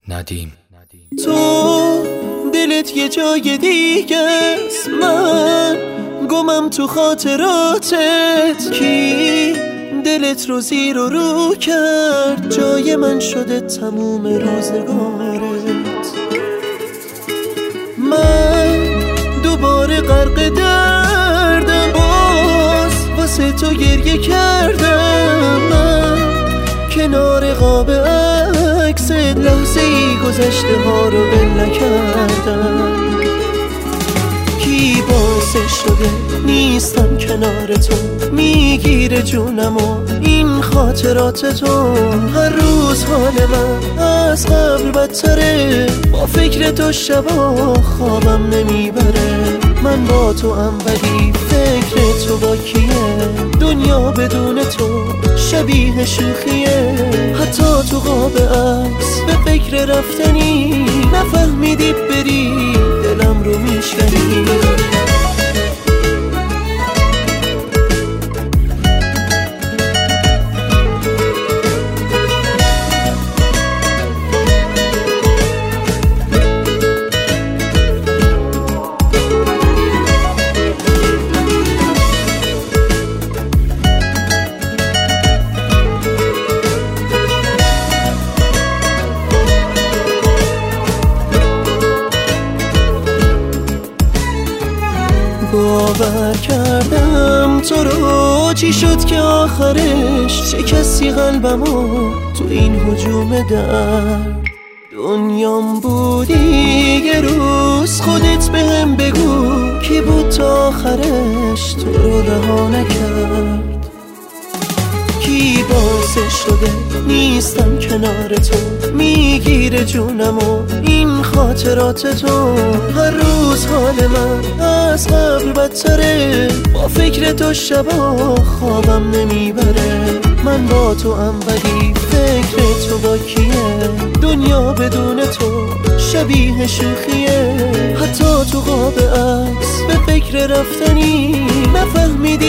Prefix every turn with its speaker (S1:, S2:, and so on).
S1: ندیم.
S2: تو دلت یه جای دیگه است، من گمم تو خاطراتت. کی دلت رو زیر و رو کرد، جای من شده تموم روزگارت. من دوباره غرق دردم، باز واسه تو گریه کردم. من کنار قاب عکست لحظه ای گذشته ها رو ول نکردم. کی باعث شده نیستم کنار تو، میگیره جونم و این خاطرات تو. هر روز حال من از قبل بدتره، با فکر تو شبا خوابم نمیبره. من با تو ام ولی فکر تو با کیه؟ دنیا بدون تو شبیه شوخیه. حتی تو قاب عکس به فکر رفتنی، نفهمیدی بری دلم رو میشکنی. باور کردم تو رو، چی شد که آخرش شکستی قلبمو تو این هجوم درد. دنیام بودی یه روز، خودت بهم بگو کی بود تا آخرش تو رو رها نکرد. کی باعث شده نیستم کنار تو، میگیره جونم و این خاطرات تو. هر روز حال من از قبل بدتره، با فکر تو شبا خوابم نمیبره. من با تو ام ولی فکر تو با کیه؟ دنیا بدون تو شبیه شوخیه. حتی تو قاب عکس به فکر رفتنی، نفهمیدی